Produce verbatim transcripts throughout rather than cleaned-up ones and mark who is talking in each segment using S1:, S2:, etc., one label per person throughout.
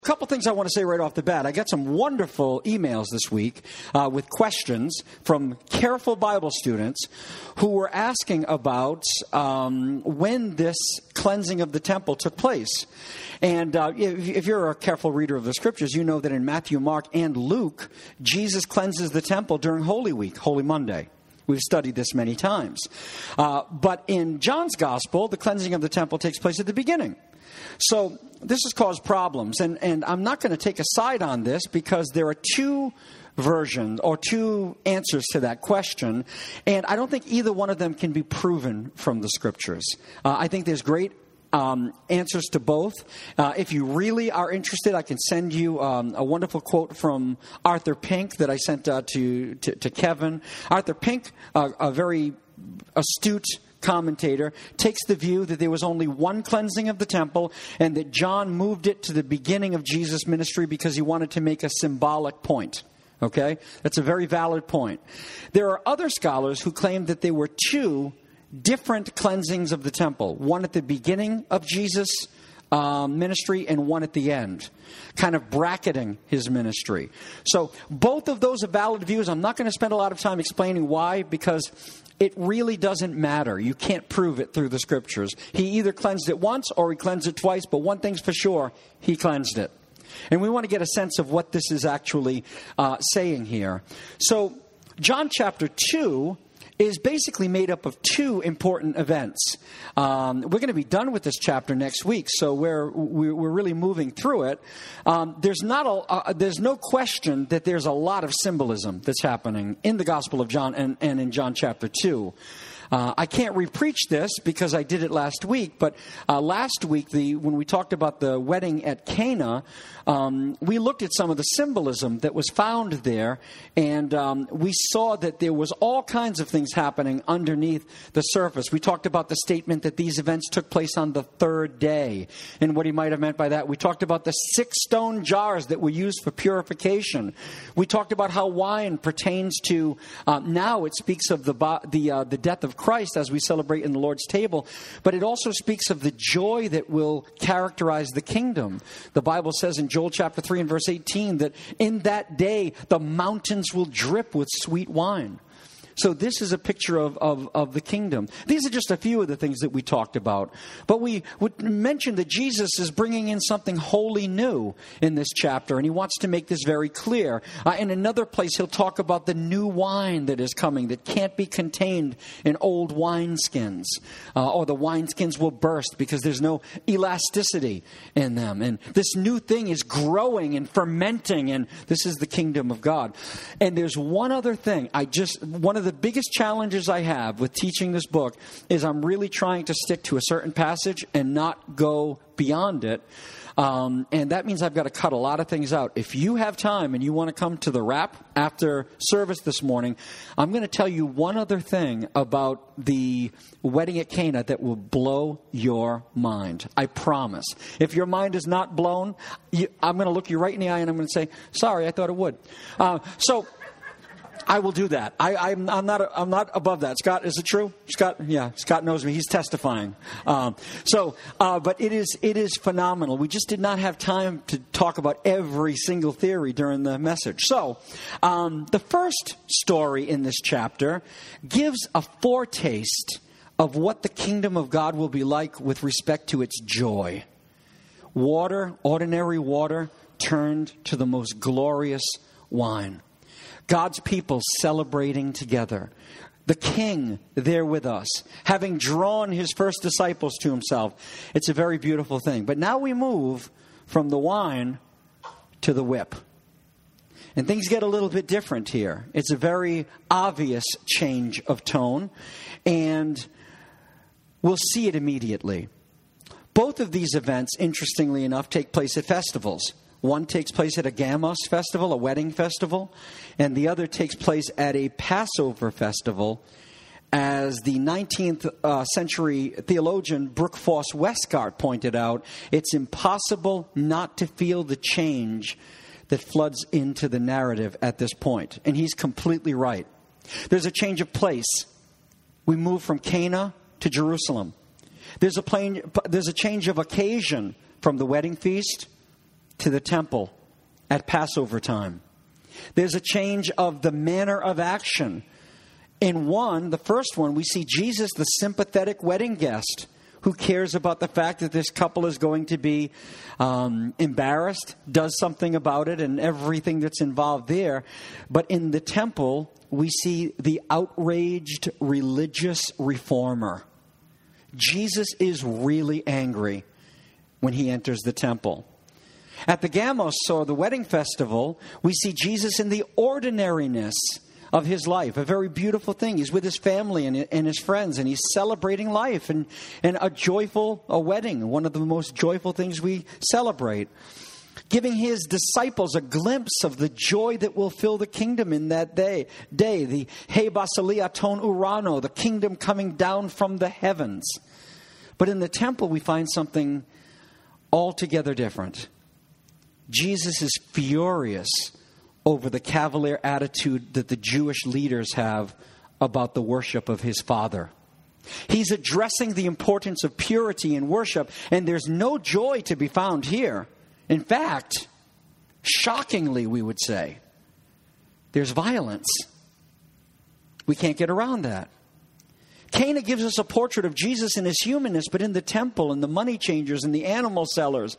S1: A couple things I want to say right off the bat. I got some wonderful emails this week uh, with questions from careful Bible students who were asking about um, when this cleansing of the temple took place. And uh, if, if you're a careful reader of the Scriptures, you know that in Matthew, Mark, and Luke, Jesus cleanses the temple during Holy Week, Holy Monday. We've studied this many times. Uh, but in John's Gospel, the cleansing of the temple takes place at the beginning. So this has caused problems, and, and I'm not going to take a side on this because there are two versions or two answers to that question, and I don't think either one of them can be proven from the Scriptures. Uh, I think there's great um, answers to both. Uh, if you really are interested, I can send you um, a wonderful quote from Arthur Pink that I sent uh, to, to, to Kevin. Arthur Pink, uh, a very astute commentator, takes the view that there was only one cleansing of the temple and that John moved it to the beginning of Jesus' ministry because he wanted to make a symbolic point. Okay? That's a very valid point. There are other scholars who claim that there were two different cleansings of the temple, one at the beginning of Jesus' um, ministry and one at the end, kind of bracketing his ministry. So both of those are valid views. I'm not going to spend a lot of time explaining why, because it really doesn't matter. You can't prove it through the Scriptures. He either cleansed it once or he cleansed it twice, but one thing's for sure, he cleansed it. And we want to get a sense of what this is actually uh, saying here. So John chapter two is basically made up of two important events. Um, we're going to be done with this chapter next week, so we're we're really moving through it. Um, there's not a uh, there's no question that there's a lot of symbolism that's happening in the Gospel of John and, and in John chapter two. Uh, I can't repreach this because I did it last week, but uh, last week, the when we talked about the wedding at Cana, um, we looked at some of the symbolism that was found there, and um, we saw that there was all kinds of things happening underneath the surface. We talked about the statement that these events took place on the third day, and what he might have meant by that. We talked about the six stone jars that were used for purification. We talked about how wine pertains to, uh, now it speaks of the, the, uh, the death of Christ as we celebrate in the Lord's table, but it also speaks of the joy that will characterize the kingdom. The Bible says in Joel chapter three and verse eighteen that in that day the mountains will drip with sweet wine. So this is a picture of, of, of the kingdom. These are just a few of the things that we talked about. But we would mention that Jesus is bringing in something wholly new in this chapter, and he wants to make this very clear. Uh, in another place, he'll talk about the new wine that is coming that can't be contained in old wineskins, uh, or the wineskins will burst because there's no elasticity in them. And this new thing is growing and fermenting, and this is the kingdom of God. And there's one other thing. I just one of the biggest challenges I have with teaching this book is I'm really trying to stick to a certain passage and not go beyond it. Um, and that means I've got to cut a lot of things out. If you have time and you want to come to the wrap after service this morning, I'm going to tell you one other thing about the wedding at Cana that will blow your mind. I promise. If your mind is not blown, you, I'm going to look you right in the eye and I'm going to say, sorry, I thought it would. Uh, so... I will do that. I, I'm, I'm not. I'm not above that. Scott, is it true? Scott, yeah. Scott knows me. He's testifying. Um, so, uh, but it is. It is phenomenal. We just did not have time to talk about every single theory during the message. So, um, the first story in this chapter gives a foretaste of what the kingdom of God will be like with respect to its joy. Water, ordinary water, turned to the most glorious wine. God's people celebrating together. The King there with us, having drawn his first disciples to himself. It's a very beautiful thing. But now we move from the wine to the whip. And things get a little bit different here. It's a very obvious change of tone. And we'll see it immediately. Both of these events, interestingly enough, take place at festivals. One takes place at a Gamos festival, a wedding festival, and the other takes place at a Passover festival. As the nineteenth uh, century theologian Brooke Foss Westcott pointed out, it's impossible not to feel the change that floods into the narrative at this point. And he's completely right. There's a change of place. We move from Cana to Jerusalem. There's a, plain, there's a change of occasion from the wedding feast to the temple at Passover time. There's a change of the manner of action. In one, the first one, we see Jesus, the sympathetic wedding guest, who cares about the fact that this couple is going to be um, embarrassed, does something about it, and everything that's involved there. But in the temple, we see the outraged religious reformer. Jesus is really angry when he enters the temple. At the Gamos, or the wedding festival, we see Jesus in the ordinariness of his life, a very beautiful thing. He's with his family and, and his friends, and he's celebrating life and, and a joyful a wedding, one of the most joyful things we celebrate. Giving his disciples a glimpse of the joy that will fill the kingdom in that day. Day, the He Basilia ton Urano, the kingdom coming down from the heavens. But in the temple, we find something altogether different. Jesus is furious over the cavalier attitude that the Jewish leaders have about the worship of his Father. He's addressing the importance of purity in worship, and there's no joy to be found here. In fact, shockingly, we would say, there's violence. We can't get around that. Cana gives us a portrait of Jesus in his humanness, but in the temple and the money changers and the animal sellers,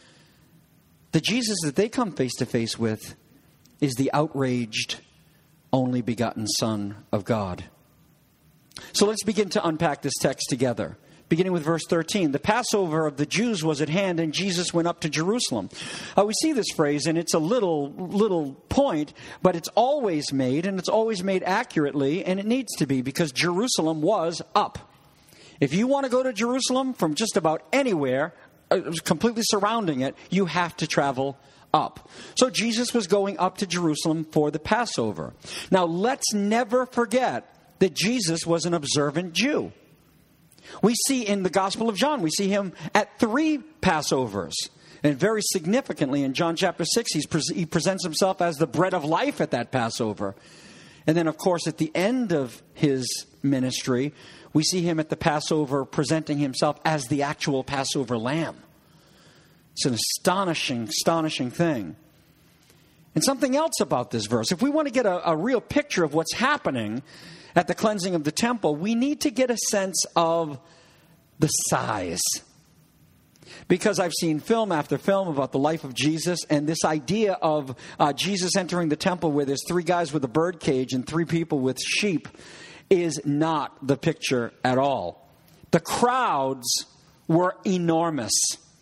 S1: the Jesus that they come face to face with is the outraged, only begotten Son of God. So let's begin to unpack this text together. Beginning with verse thirteen, the Passover of the Jews was at hand, and Jesus went up to Jerusalem. Uh, we see this phrase, and it's a little little point, but it's always made, and it's always made accurately, and it needs to be, because Jerusalem was up. If you want to go to Jerusalem from just about anywhere, uh, completely surrounding it, you have to travel up. So Jesus was going up to Jerusalem for the Passover. Now, let's never forget that Jesus was an observant Jew. We see in the Gospel of John, we see him at three Passovers. And very significantly in John chapter six, he's pre- he presents himself as the bread of life at that Passover. And then, of course, at the end of his ministry, we see him at the Passover presenting himself as the actual Passover lamb. It's an astonishing, astonishing thing. And something else about this verse. If we want to get a, a real picture of what's happening at the cleansing of the temple, we need to get a sense of the size. Because I've seen film after film about the life of Jesus, and this idea of uh, Jesus entering the temple where there's three guys with a bird cage and three people with sheep is not the picture at all. The crowds were enormous.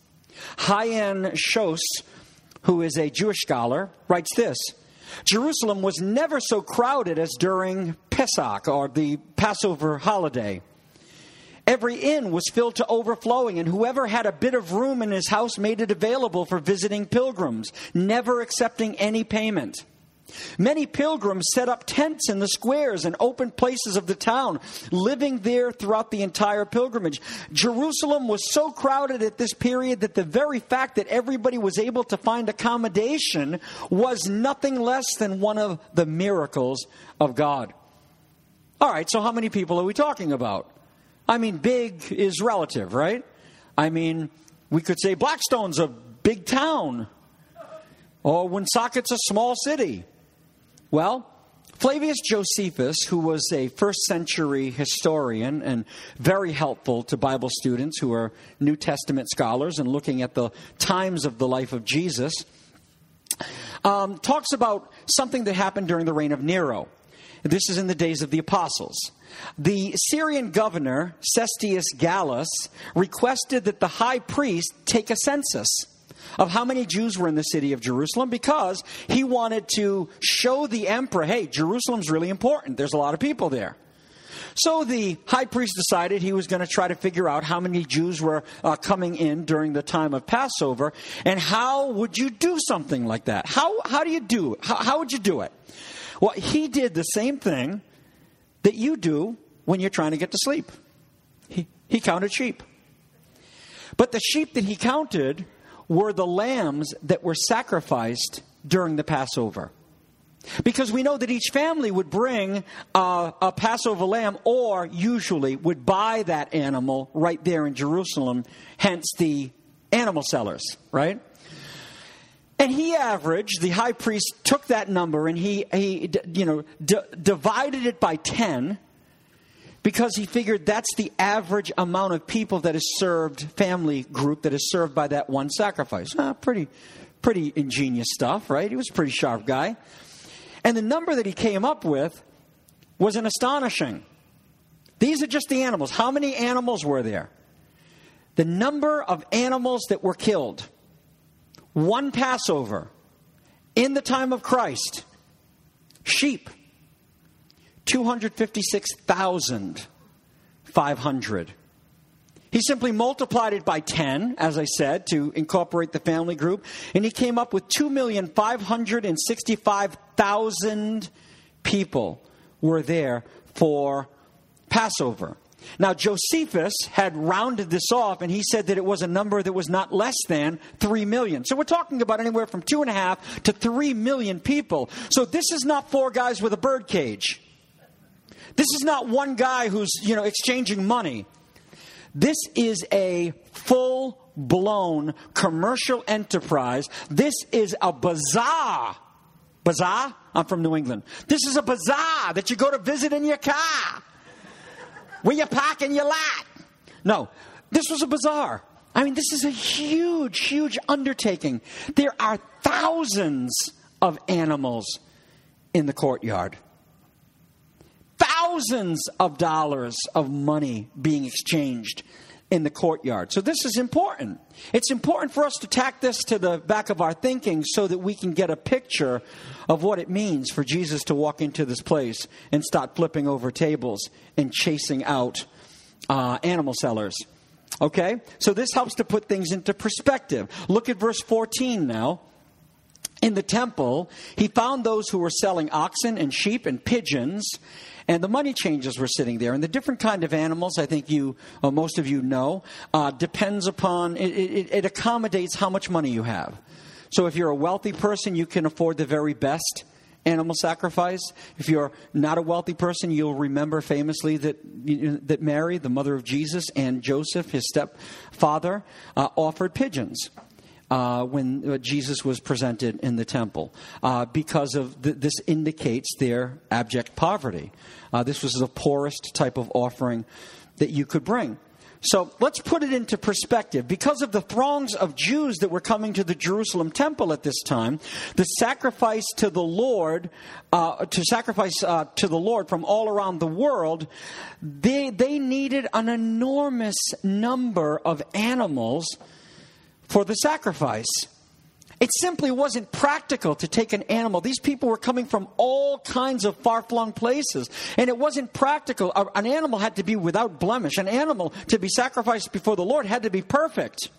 S1: Hayan Shos, who is a Jewish scholar, writes this: Jerusalem was never so crowded as during Pesach, or the Passover holiday. Every inn was filled to overflowing, and whoever had a bit of room in his house made it available for visiting pilgrims, never accepting any payment. Many pilgrims set up tents in the squares and open places of the town, living there throughout the entire pilgrimage. Jerusalem was so crowded at this period that the very fact that everybody was able to find accommodation was nothing less than one of the miracles of God. All right, so how many people are we talking about? I mean, big is relative, right? I mean, we could say Blackstone's a big town, or Woonsocket's a small city. Well, Flavius Josephus, who was a first century historian and very helpful to Bible students who are New Testament scholars and looking at the times of the life of Jesus, um, talks about something that happened during the reign of Nero. This is in the days of the apostles. The Syrian governor, Cestius Gallus, requested that the high priest take a census of how many Jews were in the city of Jerusalem, because he wanted to show the emperor, hey, Jerusalem's really important. There's a lot of people there. So the high priest decided he was going to try to figure out how many Jews were uh, coming in during the time of Passover, and how would you do something like that? How how do you do it? How, how would you do it? Well, he did the same thing that you do when you're trying to get to sleep. He, he counted sheep. But the sheep that he counted were the lambs that were sacrificed during the Passover. Because we know that each family would bring uh, a Passover lamb, or usually would buy that animal right there in Jerusalem, hence the animal sellers, right? And he averaged, the high priest took that number and he, he you know, d- divided it by ten because he figured that's the average amount of people that is served, family group that is served by that one sacrifice. Ah, pretty, pretty ingenious stuff, right? He was a pretty sharp guy. And the number that he came up with was an astonishing. These are just the animals. How many animals were there? The number of animals that were killed. One Passover in the time of Christ. Sheep. two hundred fifty-six thousand five hundred. He simply multiplied it by ten, as I said, to incorporate the family group. And he came up with two million five hundred sixty-five thousand people were there for Passover. Now, Josephus had rounded this off, and he said that it was a number that was not less than three million. So we're talking about anywhere from two and a half to three million people. So this is not four guys with a bird cage. This is not one guy who's, you know, exchanging money. This is a full-blown commercial enterprise. This is a bazaar. Bazaar? I'm from New England. This is a bazaar that you go to visit in your car, where you park in your lot. No, this was a bazaar. I mean, this is a huge, huge undertaking. There are thousands of animals in the courtyard. Thousands of dollars of money being exchanged in the courtyard. So this is important. It's important for us to tack this to the back of our thinking so that we can get a picture of what it means for Jesus to walk into this place and start flipping over tables and chasing out uh, animal sellers. Okay? So this helps to put things into perspective. Look at verse fourteen now. In the temple, he found those who were selling oxen and sheep and pigeons, and the money changers were sitting there. And the different kind of animals, I think you, or most of you know, uh, depends upon, it, it, it accommodates how much money you have. So if you're a wealthy person, you can afford the very best animal sacrifice. If you're not a wealthy person, you'll remember famously that that Mary, the mother of Jesus, and Joseph, his stepfather, uh, offered pigeons. Uh, when uh, Jesus was presented in the temple, uh, because of th- this indicates their abject poverty. Uh, this was the poorest type of offering that you could bring. So let's put it into perspective. Because of the throngs of Jews that were coming to the Jerusalem temple at this time, the sacrifice to the Lord, uh, to sacrifice uh, to the Lord from all around the world, they they needed an enormous number of animals for the sacrifice. It simply wasn't practical to take an animal. These people were coming from all kinds of far-flung places, and it wasn't practical. An animal had to be without blemish. An animal to be sacrificed before the Lord had to be perfect,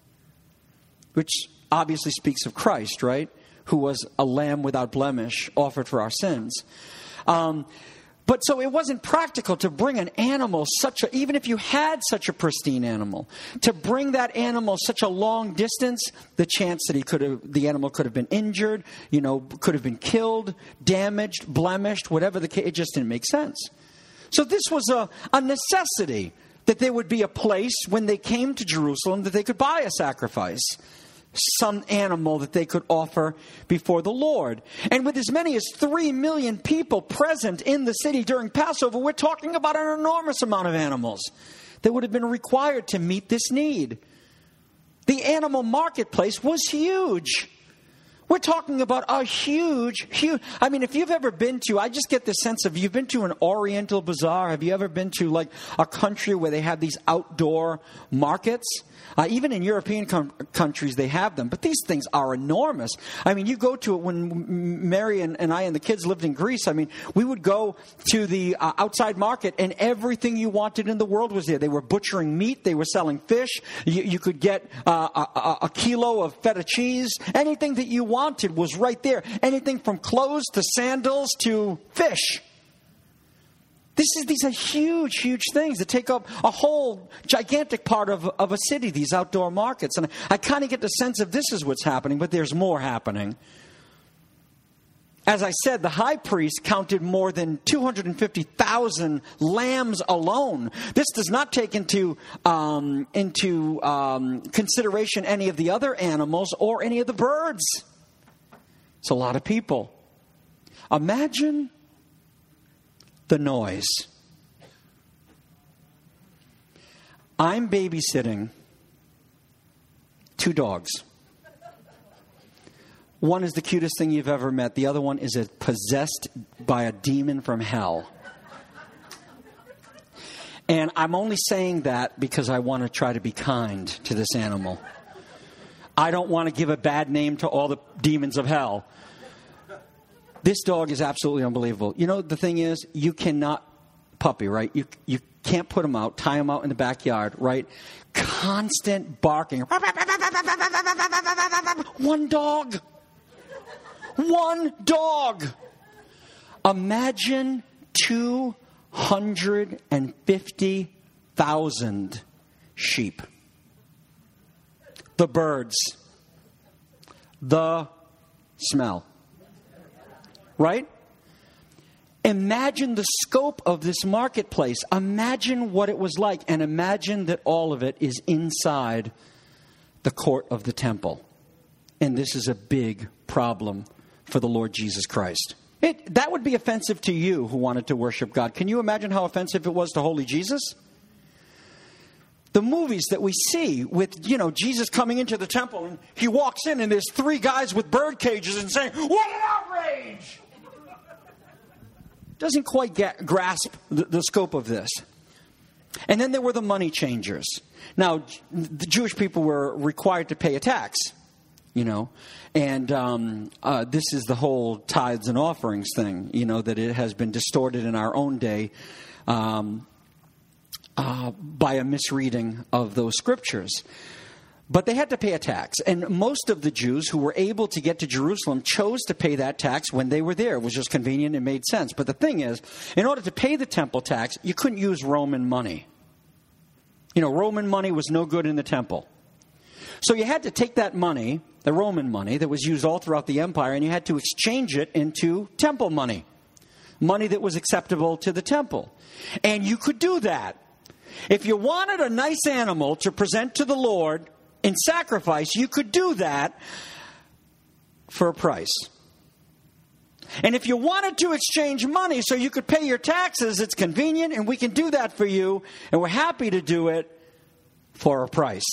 S1: which obviously speaks of Christ, right? Who was a lamb without blemish offered for our sins. Um, But so it wasn't practical to bring an animal such a, even if you had such a pristine animal, to bring that animal such a long distance, the chance that he could have, the animal could have been injured, you know, could have been killed, damaged, blemished, whatever the case, it just didn't make sense. So this was a, a necessity that there would be a place when they came to Jerusalem that they could buy a sacrifice. Some animal that they could offer before the Lord. And with as many as three million people present in the city during Passover, we're talking about an enormous amount of animals that would have been required to meet this need. The animal marketplace was huge. We're talking about a huge, huge... I mean, if you've ever been to... I just get the sense of... You've been to an Oriental bazaar. Have you ever been to, like, a country where they have these outdoor markets? Uh, even in European com- countries, they have them. But these things are enormous. I mean, you go to it when Mary and, and I and the kids lived in Greece. I mean, we would go to the uh, outside market, and everything you wanted in the world was there. They were butchering meat. They were selling fish. You, you could get uh, a, a kilo of feta cheese. Anything that you wanted was right there. Anything from clothes to sandals to fish. This is, these are huge, huge things that take up a whole gigantic part of, of a city, these outdoor markets. And I, I kind of get the sense of this is what's happening, but there's more happening. As I said, the high priest counted more than two hundred fifty thousand lambs alone. This does not take into, um, into um, consideration any of the other animals or any of the birds. It's a lot of people. Imagine the noise. I'm babysitting two dogs. One is the cutest thing you've ever met. The other one is a possessed by a demon from hell. And I'm only saying that because I want to try to be kind to this animal. I don't want to give a bad name to all the demons of hell. This dog is absolutely unbelievable. You know, the thing is, you cannot, puppy, right? You you can't put him out, tie him out in the backyard, right? Constant barking. One dog. One dog. Imagine two hundred fifty thousand sheep. The birds. The smell. Right? Imagine the scope of this marketplace. Imagine what it was like. And imagine that all of it is inside the court of the temple. And this is a big problem for the Lord Jesus Christ. It, that would be offensive to you who wanted to worship God. Can you imagine how offensive it was to holy Jesus? The movies that we see with, you know, Jesus coming into the temple and he walks in and there's three guys with bird cages and saying, "What an outrage!" Doesn't quite get, grasp the, the scope of this. And then there were the money changers. Now, the Jewish people were required to pay a tax, you know, and um, uh, this is the whole tithes and offerings thing, you know, that it has been distorted in our own day um, uh, by a misreading of those scriptures. But they had to pay a tax. And most of the Jews who were able to get to Jerusalem chose to pay that tax when they were there. It was just convenient and made sense. But the thing is, in order to pay the temple tax, you couldn't use Roman money. You know, Roman money was no good in the temple. So you had to take that money, the Roman money that was used all throughout the empire, and you had to exchange it into temple money. Money that was acceptable to the temple. And you could do that. If you wanted a nice animal to present to the Lord in sacrifice, you could do that for a price. And if you wanted to exchange money so you could pay your taxes, it's convenient and we can do that for you. And we're happy to do it for a price.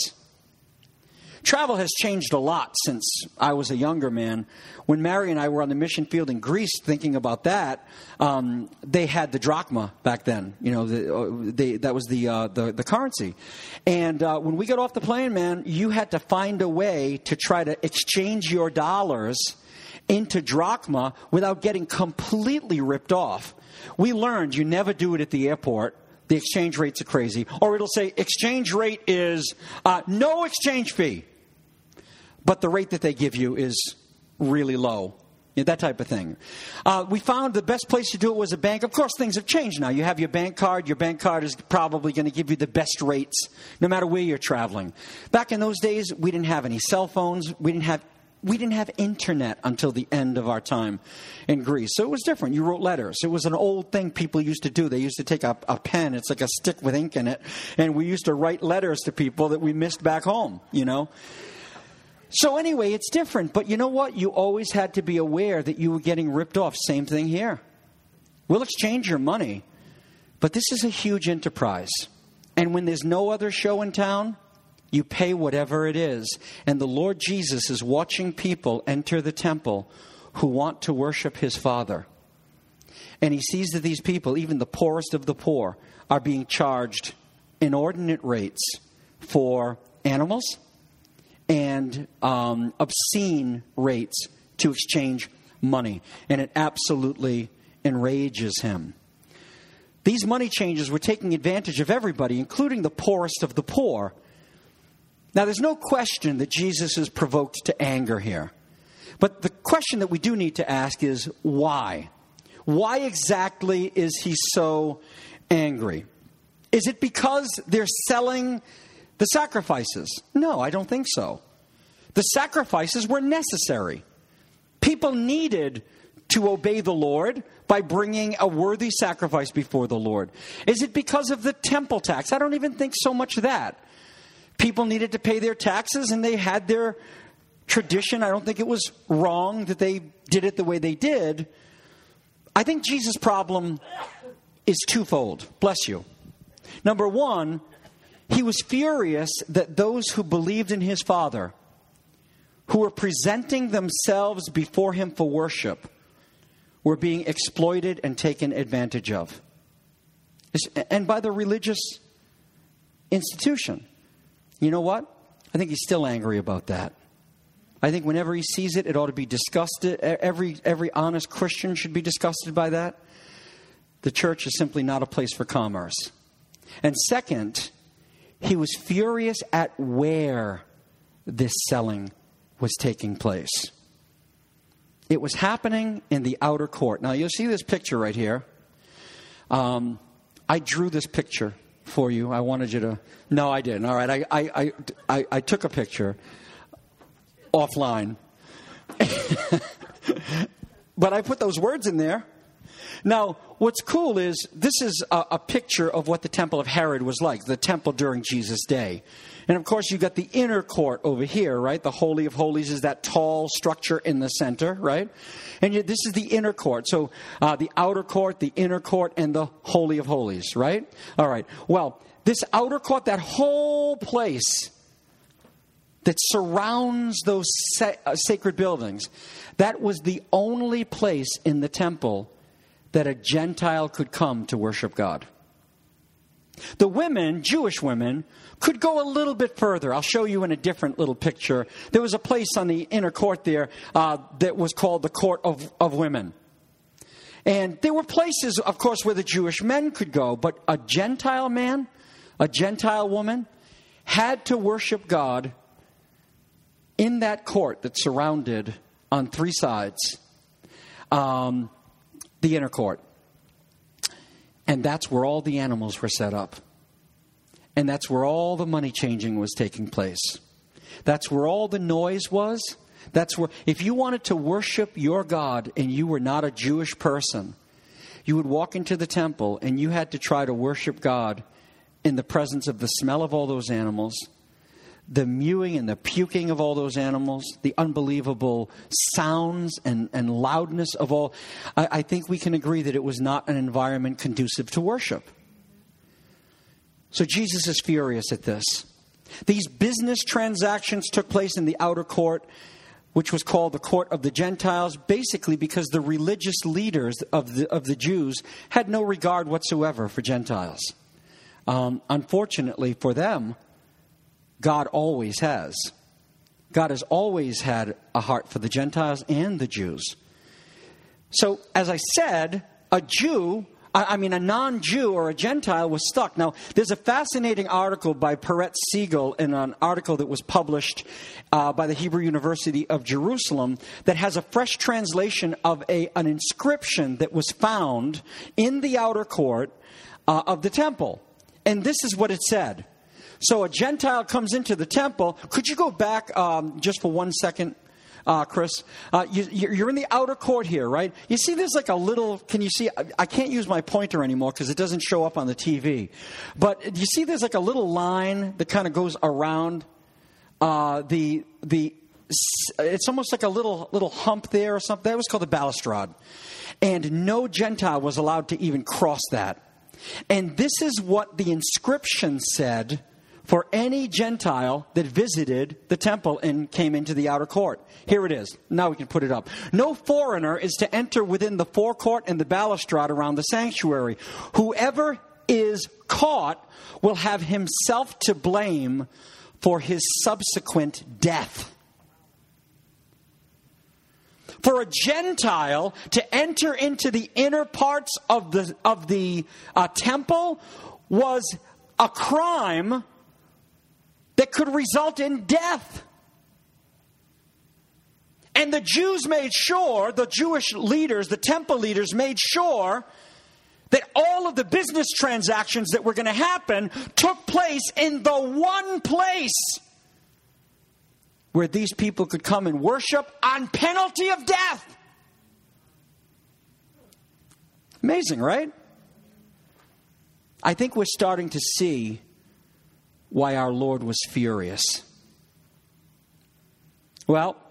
S1: Travel has changed a lot since I was a younger man. When Mary and I were on the mission field in Greece thinking about that, um, they had the drachma back then. You know, the, uh, they, that was the, uh, the the currency. And uh, when we got off the plane, man, you had to find a way to try to exchange your dollars into drachma without getting completely ripped off. We learned you never do it at the airport. The exchange rates are crazy. Or it'll say exchange rate is uh, no exchange fee. But the rate that they give you is really low. You know, that type of thing. Uh, we found the best place to do it was a bank. Of course, things have changed now. You have your bank card. Your bank card is probably going to give you the best rates no matter where you're traveling. Back in those days, we didn't have any cell phones. We didn't have We didn't have internet until the end of our time in Greece. So it was different. You wrote letters. It was an old thing people used to do. They used to take a, a pen. It's like a stick with ink in it. And we used to write letters to people that we missed back home, you know. So anyway, it's different. But you know what? You always had to be aware that you were getting ripped off. Same thing here. We'll exchange your money. But this is a huge enterprise. And when there's no other show in town, you pay whatever it is. And the Lord Jesus is watching people enter the temple who want to worship his Father. And he sees that these people, even the poorest of the poor, are being charged inordinate rates for animals and um, obscene rates to exchange money. And it absolutely enrages him. These money changers were taking advantage of everybody, including the poorest of the poor. Now, there's no question that Jesus is provoked to anger here. But the question that we do need to ask is, why? Why exactly is he so angry? Is it because they're selling the sacrifices? No, I don't think so. The sacrifices were necessary. People needed to obey the Lord by bringing a worthy sacrifice before the Lord. Is it because of the temple tax? I don't even think so much that. People needed to pay their taxes, and they had their tradition. I don't think it was wrong that they did it the way they did. I think Jesus' problem is twofold. Bless you. Number one, he was furious that those who believed in his Father, who were presenting themselves before him for worship, were being exploited and taken advantage of. And by the religious institution. You know what? I think he's still angry about that. I think whenever he sees it, it ought to be disgusted. Every, every honest Christian should be disgusted by that. The church is simply not a place for commerce. And second, he was furious at where this selling was taking place. It was happening in the outer court. Now, you'll see this picture right here. Um, I drew this picture for you. I wanted you to... No, I didn't. All right, I, I, I, I took a picture offline. But I put those words in there. Now, what's cool is this is a, a picture of what the temple of Herod was like, the temple during Jesus' day. And, of course, you've got the inner court over here, right? The Holy of Holies is that tall structure in the center, right? And you, this is the inner court. So uh, the outer court, the inner court, and the Holy of Holies, right? All right. Well, this outer court, that whole place that surrounds those sa- uh, sacred buildings, that was the only place in the temple that a Gentile could come to worship God. The women, Jewish women, could go a little bit further. I'll show you in a different little picture. There was a place on the inner court there uh, that was called the Court of, of Women. And there were places, of course, where the Jewish men could go. But a Gentile man, a Gentile woman, had to worship God in that court that surrounded on three sides um, the inner court. And that's where all the animals were set up. And that's where all the money changing was taking place. That's where all the noise was. That's where, if you wanted to worship your God and you were not a Jewish person, you would walk into the temple and you had to try to worship God in the presence of the smell of all those animals, the mewing and the puking of all those animals, the unbelievable sounds and, and loudness of all. I, I think we can agree that it was not an environment conducive to worship. So Jesus is furious at this. These business transactions took place in the outer court, which was called the court of the Gentiles, basically because the religious leaders of the, of the Jews had no regard whatsoever for Gentiles. Um, unfortunately for them, God always has. God has always had a heart for the Gentiles and the Jews. So, as I said, a Jew, I mean a non-Jew or a Gentile was stuck. Now, there's a fascinating article by Peretz Siegel in an article that was published uh, by the Hebrew University of Jerusalem that has a fresh translation of a, an inscription that was found in the outer court uh, of the temple. And this is what it said. So a Gentile comes into the temple. Could you go back um, just for one second, uh, Chris? Uh, you, you're in the outer court here, right? You see there's like a little, can you see? I can't use my pointer anymore because it doesn't show up on the T V. But you see there's like a little line that kind of goes around uh, the, the, it's almost like a little, little hump there or something. That was called the balustrade. And no Gentile was allowed to even cross that. And this is what the inscription said for any Gentile that visited the temple and came into the outer court. Here it is. Now we can put it up. No foreigner is to enter within the forecourt and the balustrade around the sanctuary. Whoever is caught will have himself to blame for his subsequent death. For a Gentile to enter into the inner parts of the of the uh, temple was a crime that could result in death. And the Jews made sure, the Jewish leaders, the temple leaders made sure that all of the business transactions that were going to happen took place in the one place where these people could come and worship on penalty of death. Amazing, right? I think we're starting to see why our Lord was furious. Well,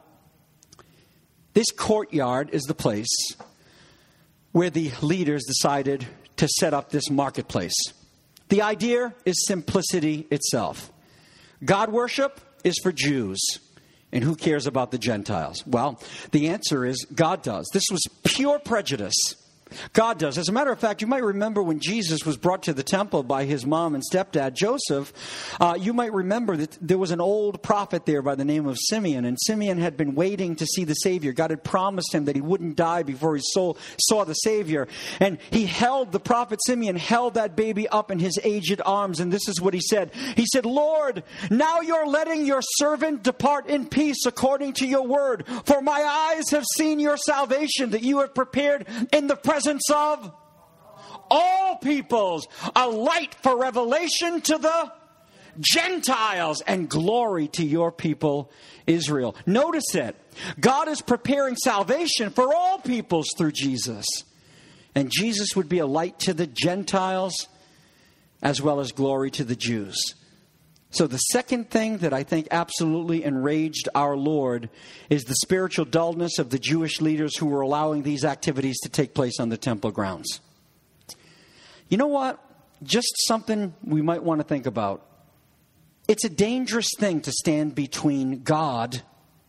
S1: This courtyard is the place where the leaders decided to set up this marketplace. The idea is simplicity itself. God worship is for Jews. And who cares about the Gentiles? Well, the answer is God does. This was pure prejudice. God does. As a matter of fact, you might remember when Jesus was brought to the temple by his mom and stepdad, Joseph, uh, you might remember that there was an old prophet there by the name of Simeon. And Simeon had been waiting to see the Savior. God had promised him that he wouldn't die before he saw, saw the Savior. And he held, the prophet Simeon held that baby up in his aged arms. And this is what he said. He said, Lord, now you're letting your servant depart in peace according to your word. For my eyes have seen your salvation that you have prepared in the presence of all peoples, a light for revelation to the Gentiles and glory to your people Israel. Notice it. God is preparing salvation for all peoples through Jesus. And Jesus would be a light to the Gentiles as well as glory to the Jews. So the second thing that I think absolutely enraged our Lord is the spiritual dullness of the Jewish leaders who were allowing these activities to take place on the temple grounds. You know what? Just something we might want to think about. It's a dangerous thing to stand between God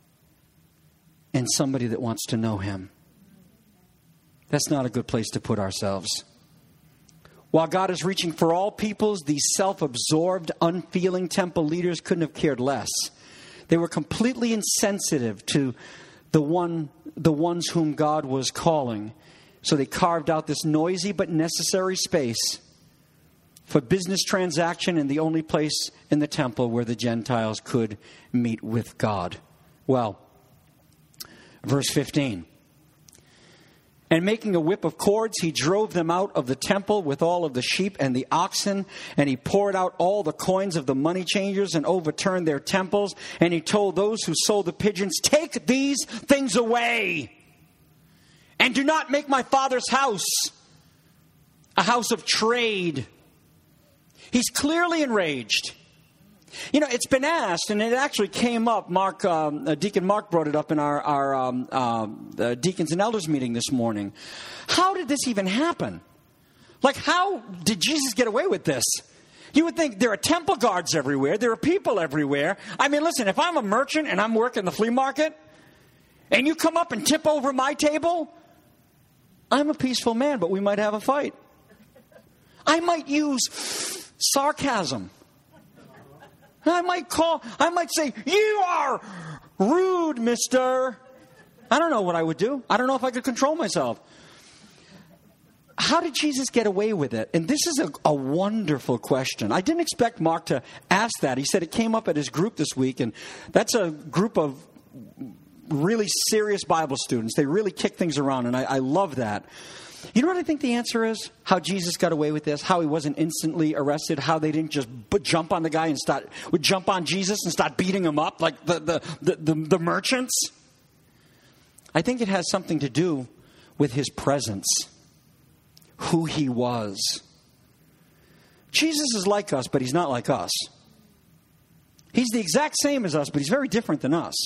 S1: and somebody that wants to know him. That's not a good place to put ourselves. While God is reaching for all peoples, these self-absorbed, unfeeling temple leaders couldn't have cared less. They were completely insensitive to the one, the ones whom God was calling. So they carved out this noisy but necessary space for business transaction in the only place in the temple where the Gentiles could meet with God. Well, verse fifteen. And making a whip of cords, he drove them out of the temple with all of the sheep and the oxen. And he poured out all the coins of the money changers and overturned their temples. And he told those who sold the pigeons, take these things away. And do not make my father's house a house of trade. He's clearly enraged. You know, it's been asked, and it actually came up. Mark, um, uh, Deacon Mark brought it up in our, our um, uh, uh, deacons and elders meeting this morning. How did this even happen? Like, how did Jesus get away with this? You would think there are temple guards everywhere. There are people everywhere. I mean, listen, if I'm a merchant and I'm working the flea market, and you come up and tip over my table, I'm a peaceful man, but we might have a fight. I might use sarcasm. I might call, I might say, you are rude, mister. I don't know what I would do. I don't know if I could control myself. How did Jesus get away with it? And this is a, a wonderful question. I didn't expect Mark to ask that. He said it came up at his group this week, and that's a group of really serious Bible students. They really kick things around, and I, I love that. You know what I think the answer is? How Jesus got away with this, how he wasn't instantly arrested, how they didn't just b- jump on the guy and start, would jump on Jesus and start beating him up like the, the, the, the, the merchants. I think it has something to do with his presence, who he was. Jesus is like us, but he's not like us. He's the exact same as us, but he's very different than us.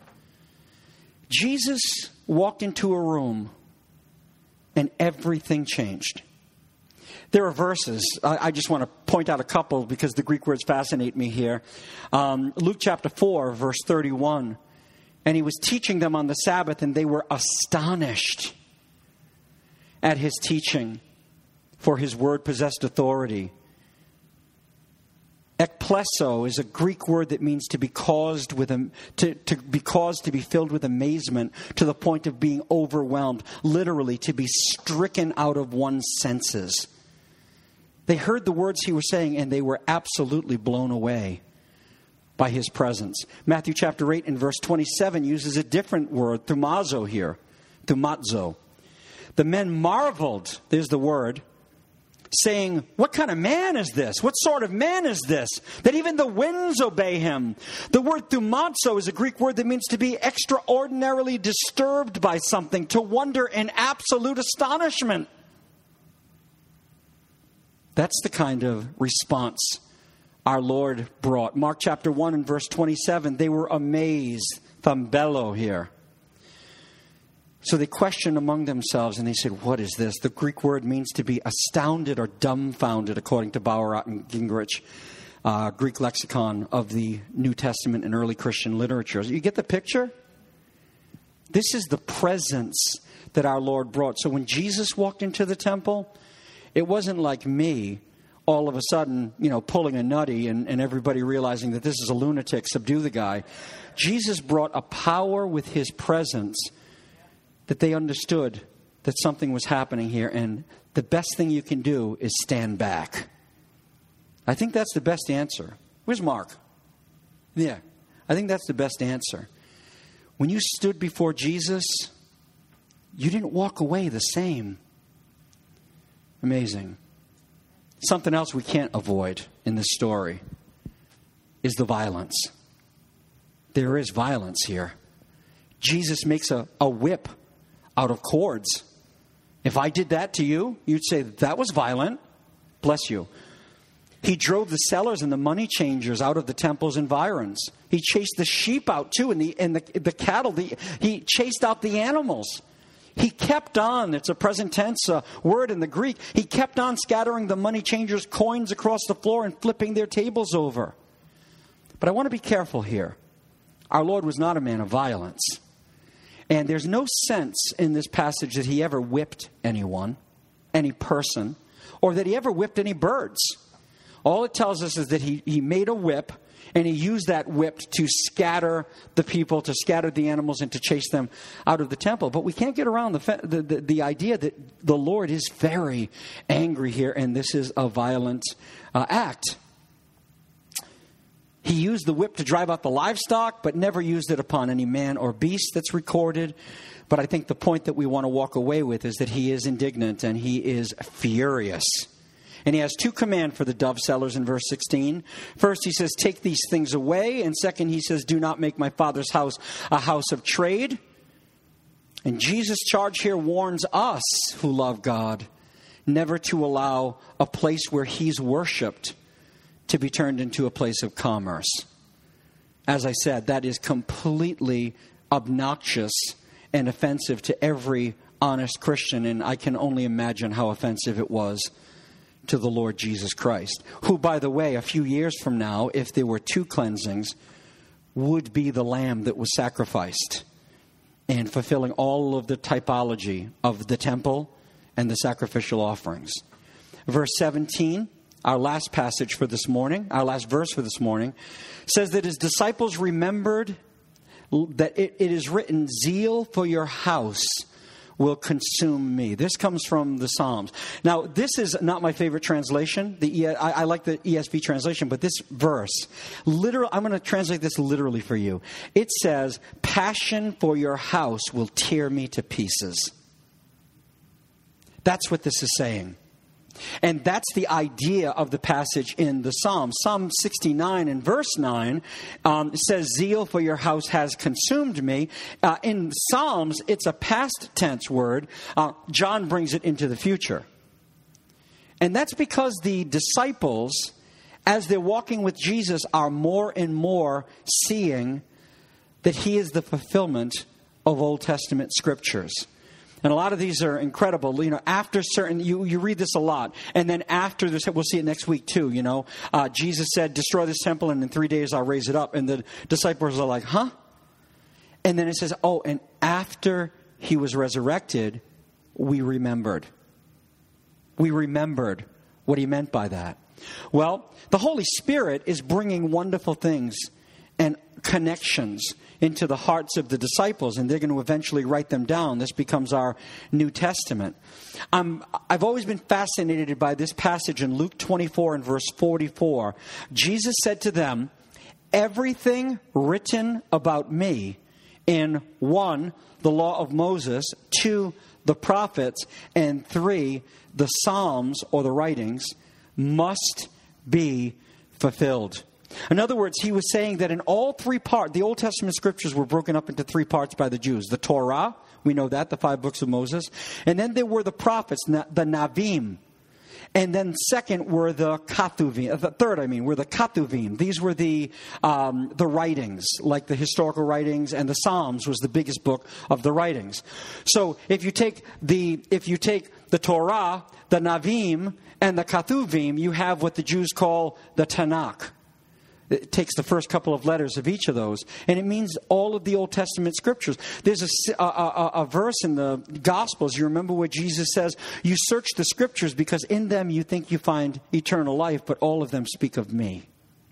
S1: Jesus walked into a room and everything changed. There are verses. I, I just want to point out a couple because the Greek words fascinate me here. Um, Luke chapter four, verse thirty-one. And he was teaching them on the Sabbath, and they were astonished at his teaching, for his word possessed authority. Ekpleso is a Greek word that means to be caused with a, to, to be caused to be filled with amazement to the point of being overwhelmed, literally to be stricken out of one's senses. They heard the words he was saying and they were absolutely blown away by his presence. Matthew chapter eight and verse twenty-seven uses a different word, thumazo here, thumazo. The men marveled, there's the word, saying, what kind of man is this? What sort of man is this? That even the winds obey him. The word thumazo is a Greek word that means to be extraordinarily disturbed by something, to wonder in absolute astonishment. That's the kind of response our Lord brought. Mark chapter one and verse twenty-seven, they were amazed. Thambelo here. So they questioned among themselves, and they said, what is this? The Greek word means to be astounded or dumbfounded, according to Bauer and Gingrich, uh, Greek lexicon of the New Testament and early Christian literature. You get the picture? This is the presence that our Lord brought. So when Jesus walked into the temple, it wasn't like me all of a sudden, you know, pulling a nutty and, and everybody realizing that this is a lunatic, subdue the guy. Jesus brought a power with his presence that they understood that something was happening here, and the best thing you can do is stand back. I think that's the best answer. Where's Mark? Yeah, I think that's the best answer. When you stood before Jesus, you didn't walk away the same. Amazing. Something else we can't avoid in this story is the violence. There is violence here. Jesus makes a, a whip out of cords. If I did that to you, you'd say, that was violent. Bless you. He drove the sellers and the money changers out of the temple's environs. He chased the sheep out too, and the and the, the cattle. The, he chased out the animals. He kept on, it's a present tense uh, word in the Greek. He kept on scattering the money changers' coins across the floor and flipping their tables over. But I want to be careful here. Our Lord was not a man of violence. And there's no sense in this passage that he ever whipped anyone, any person, or that he ever whipped any birds. All it tells us is that he, he made a whip, and he used that whip to scatter the people, to scatter the animals, and to chase them out of the temple. But we can't get around the, the, the, the idea that the Lord is very angry here, and this is a violent uh, act. He used the whip to drive out the livestock, but never used it upon any man or beast that's recorded. But I think the point that we want to walk away with is that he is indignant and he is furious. And he has two commands for the dove sellers in verse sixteen. First, he says, take these things away. And second, he says, do not make my Father's house a house of trade. And Jesus' charge here warns us who love God never to allow a place where he's worshipped to be turned into a place of commerce. As I said, that is completely obnoxious and offensive to every honest Christian, and I can only imagine how offensive it was to the Lord Jesus Christ, who, by the way, a few years from now, if there were two cleansings, would be the lamb that was sacrificed and fulfilling all of the typology of the temple and the sacrificial offerings. Verse seventeen, our last passage for this morning, our last verse for this morning, says that his disciples remembered that it, it is written, zeal for your house will consume me. This comes from the Psalms. Now, this is not my favorite translation. The I, I like the E S V translation, but this verse, literal, I'm going to translate this literally for you. It says, passion for your house will tear me to pieces. That's what this is saying. And that's the idea of the passage in the Psalms. Psalm sixty-nine and verse nine um, says, zeal for your house has consumed me. Uh, in Psalms, it's a past tense word. Uh, John brings it into the future. And that's because the disciples, as they're walking with Jesus, are more and more seeing that he is the fulfillment of Old Testament scriptures. And a lot of these are incredible. You know, after certain, you, you read this a lot. And then after this, we'll see it next week too, you know. Uh, Jesus said, destroy this temple and in three days I'll raise it up. And the disciples are like, huh? And then it says, oh, and after he was resurrected, we remembered. We remembered what he meant by that. Well, the Holy Spirit is bringing wonderful things and connections into the hearts of the disciples, and they're going to eventually write them down. This becomes our New Testament. Um, I've always been fascinated by this passage in Luke twenty-four and verse forty-four. Jesus said to them, everything written about me in one, the law of Moses, two, the prophets, and three, the Psalms or the writings, must be fulfilled. In other words, he was saying that in all three parts, the Old Testament scriptures were broken up into three parts by the Jews. The Torah, we know that, the five books of Moses. And then there were the prophets, the Navim. And then second were the Ketuvim. The third, I mean, were the Ketuvim. These were the um, the writings, like the historical writings, and the Psalms was the biggest book of the writings. So if you take the if you take the Torah, the Navim, and the Ketuvim, you have what the Jews call the Tanakh. It takes the first couple of letters of each of those, and it means all of the Old Testament scriptures. There's a, a, a, a verse in the Gospels, you remember where Jesus says, you search the scriptures because in them you think you find eternal life, but all of them speak of me.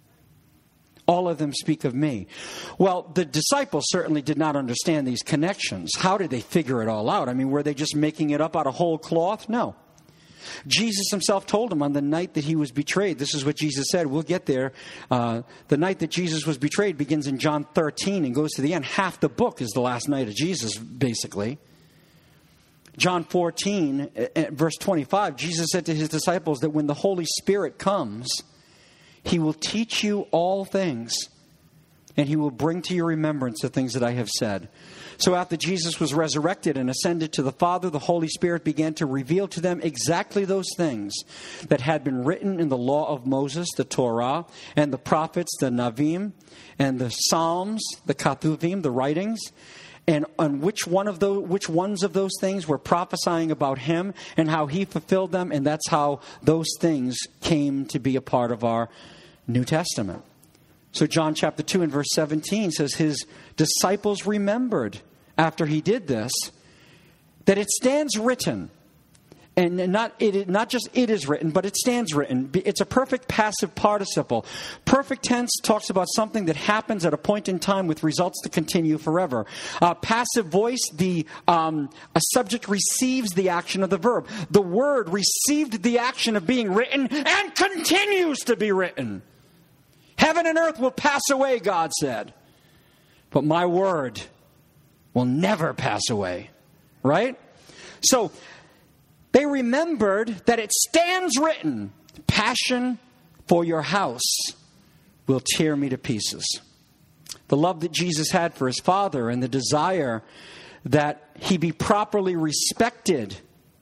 S1: All of them speak of me. Well, the disciples certainly did not understand these connections. How did they figure it all out? I mean, were they just making it up out of whole cloth? No. Jesus himself told them on the night that he was betrayed. This is what Jesus said. We'll get there. Uh, the night that Jesus was betrayed begins in John thirteen and goes to the end. Half the book is the last night of Jesus, basically. John fourteen, verse twenty-five, Jesus said to his disciples that when the Holy Spirit comes, he will teach you all things, and he will bring to your remembrance the things that I have said. So after Jesus was resurrected and ascended to the Father, the Holy Spirit began to reveal to them exactly those things that had been written in the law of Moses, the Torah, and the prophets, the Navim, and the Psalms, the Ketuvim, the writings, and on which one of those, which ones of those things were prophesying about him and how he fulfilled them, and that's how those things came to be a part of our New Testament. So John chapter two and verse seventeen says his disciples remembered after he did this that it stands written, and not it not just it is written, but it stands written. It's a perfect passive participle. Perfect tense talks about something that happens at a point in time with results to continue forever. Uh, passive voice, the um, a subject receives the action of the verb. The word received the action of being written and continues to be written. Heaven and earth will pass away, God said, but my word will never pass away. Right? So they remembered that it stands written, passion for your house will tear me to pieces. The love that Jesus had for his Father and the desire that he be properly respected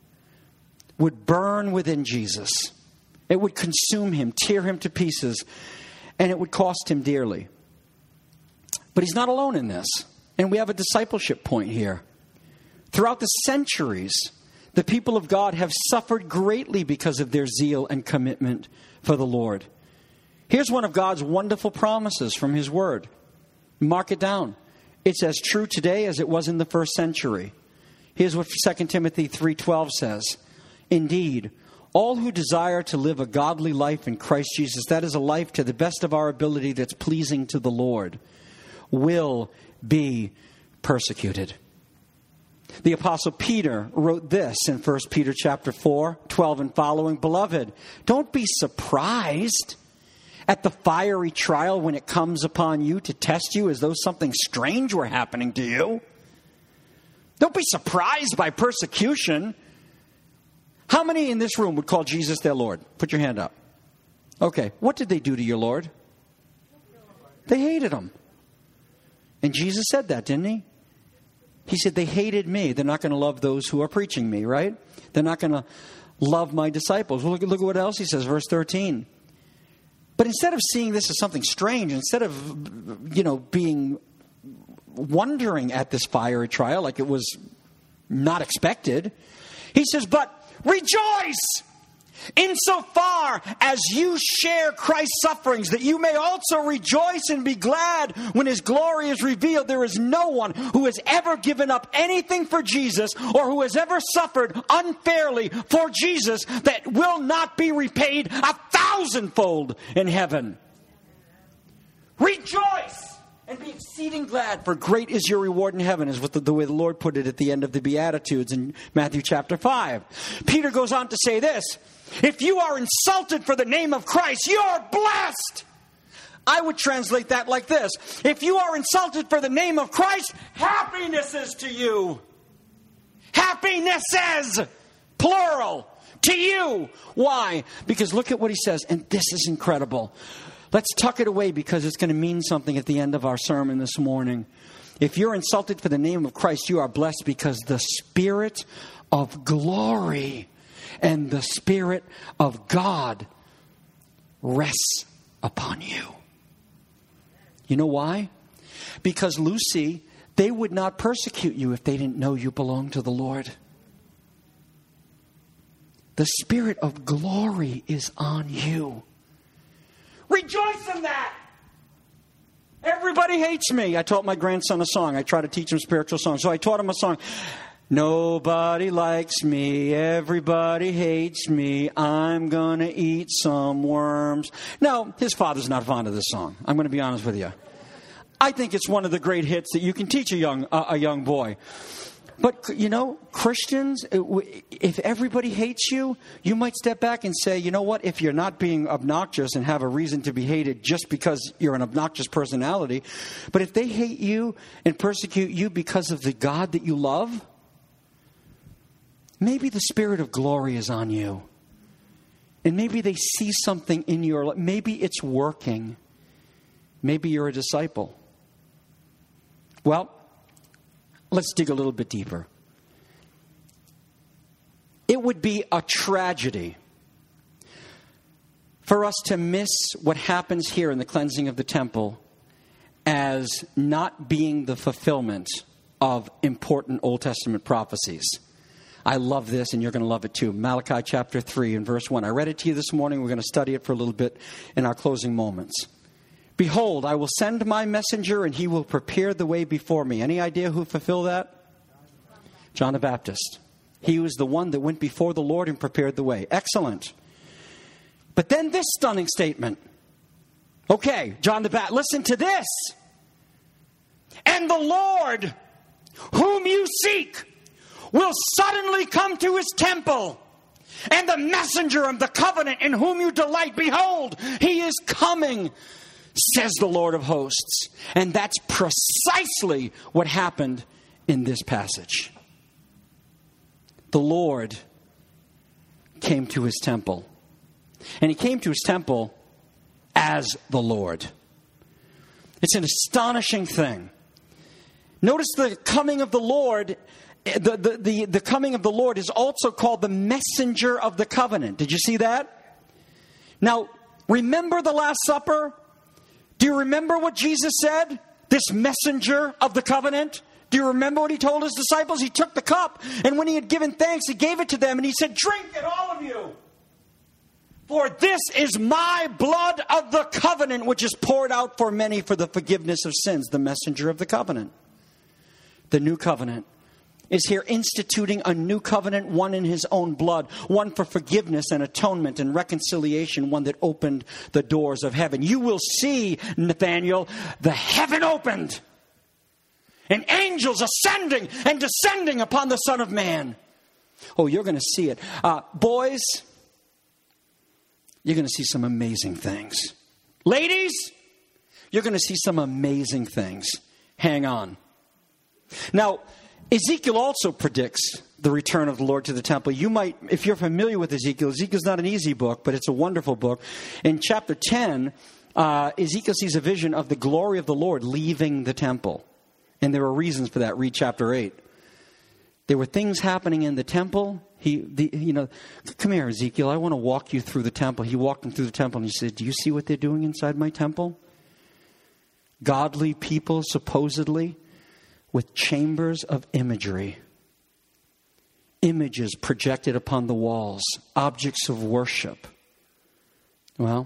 S1: would burn within Jesus. It would consume him, tear him to pieces, and it would cost him dearly. But he's not alone in this. And we have a discipleship point here. Throughout the centuries, the people of God have suffered greatly because of their zeal and commitment for the Lord. Here's one of God's wonderful promises from his word. Mark it down. It's as true today as it was in the first century. Here's what Second Timothy three twelve says. Indeed, all who desire to live a godly life in Christ Jesus, that is a life to the best of our ability that's pleasing to the Lord, will be persecuted. The Apostle Peter wrote this in First Peter chapter four, twelve and following. Beloved, don't be surprised at the fiery trial when it comes upon you to test you as though something strange were happening to you. Don't be surprised by persecution. How many in this room would call Jesus their Lord? Put your hand up. Okay, what did they do to your Lord? They hated him. And Jesus said that, didn't he? He said, they hated me. They're not going to love those who are preaching me, right? They're not going to love my disciples. Well, look, look at what else he says, verse thirteen. But instead of seeing this as something strange, instead of, you know, being wondering at this fiery trial like it was not expected, he says, but rejoice insofar as you share Christ's sufferings, that you may also rejoice and be glad when his glory is revealed. There is no one who has ever given up anything for Jesus or who has ever suffered unfairly for Jesus that will not be repaid a thousandfold in heaven. Rejoice and be exceeding glad, for great is your reward in heaven, is what the, the way the Lord put it at the end of the Beatitudes in Matthew chapter five. Peter goes on to say this, if you are insulted for the name of Christ, you're blessed. I would translate that like this. If you are insulted for the name of Christ, happiness is to you. Happinesses, plural, to you. Why? Because look at what he says, and this is incredible. Let's tuck it away because it's going to mean something at the end of our sermon this morning. If you're insulted for the name of Christ, you are blessed because the Spirit of glory and the Spirit of God rests upon you. You know why? Because, Lucy, they would not persecute you if they didn't know you belonged to the Lord. The Spirit of glory is on you. Rejoice in that! Everybody hates me. I taught my grandson a song. I try to teach him spiritual songs. So I taught him a song. Nobody likes me. Everybody hates me. I'm going to eat some worms. Now, his father's not fond of this song. I'm going to be honest with you. I think it's one of the great hits that you can teach a young uh, a young boy. But, you know, Christians, if everybody hates you, you might step back and say, you know what, if you're not being obnoxious and have a reason to be hated just because you're an obnoxious personality, but if they hate you and persecute you because of the God that you love, maybe the Spirit of glory is on you. And maybe they see something in your life. Maybe it's working. Maybe you're a disciple. Well, let's dig a little bit deeper. It would be a tragedy for us to miss what happens here in the cleansing of the temple as not being the fulfillment of important Old Testament prophecies. I love this, and you're going to love it too. Malachi chapter three and verse one. I read it to you this morning. We're going to study it for a little bit in our closing moments. Behold, I will send my messenger, and he will prepare the way before me. Any idea who fulfilled that? John the Baptist. He was the one that went before the Lord and prepared the way. Excellent. But then this stunning statement. Okay, John the Baptist, listen to this. And the Lord, whom you seek, will suddenly come to his temple. And the messenger of the covenant in whom you delight, behold, he is coming, says the Lord of hosts. And that's precisely what happened in this passage. The Lord came to his temple. And he came to his temple as the Lord. It's an astonishing thing. Notice the coming of the Lord, the, the, the, the coming of the Lord is also called the messenger of the covenant. Did you see that? Now, remember the Last Supper? Do you remember what Jesus said? This messenger of the covenant? Do you remember what he told his disciples? He took the cup, and when he had given thanks, he gave it to them, and he said, drink it, all of you. For this is my blood of the covenant, which is poured out for many for the forgiveness of sins. The messenger of the covenant. The new covenant is here instituting a new covenant, one in his own blood, one for forgiveness and atonement and reconciliation, one that opened the doors of heaven. You will see, Nathaniel, the heaven opened, and angels ascending and descending upon the Son of Man. Oh, you're going to see it. Uh, boys, you're going to see some amazing things. Ladies, you're going to see some amazing things. Hang on. Now, Ezekiel also predicts the return of the Lord to the temple. You might, if you're familiar with Ezekiel, Ezekiel's not an easy book, but it's a wonderful book. In chapter ten, uh, Ezekiel sees a vision of the glory of the Lord leaving the temple. And there are reasons for that. Read chapter eight. There were things happening in the temple. He, the, you know, come here, Ezekiel, I want to walk you through the temple. He walked him through the temple and he said, do you see what they're doing inside my temple? Godly people, supposedly, with chambers of imagery. Images projected upon the walls. Objects of worship. Well,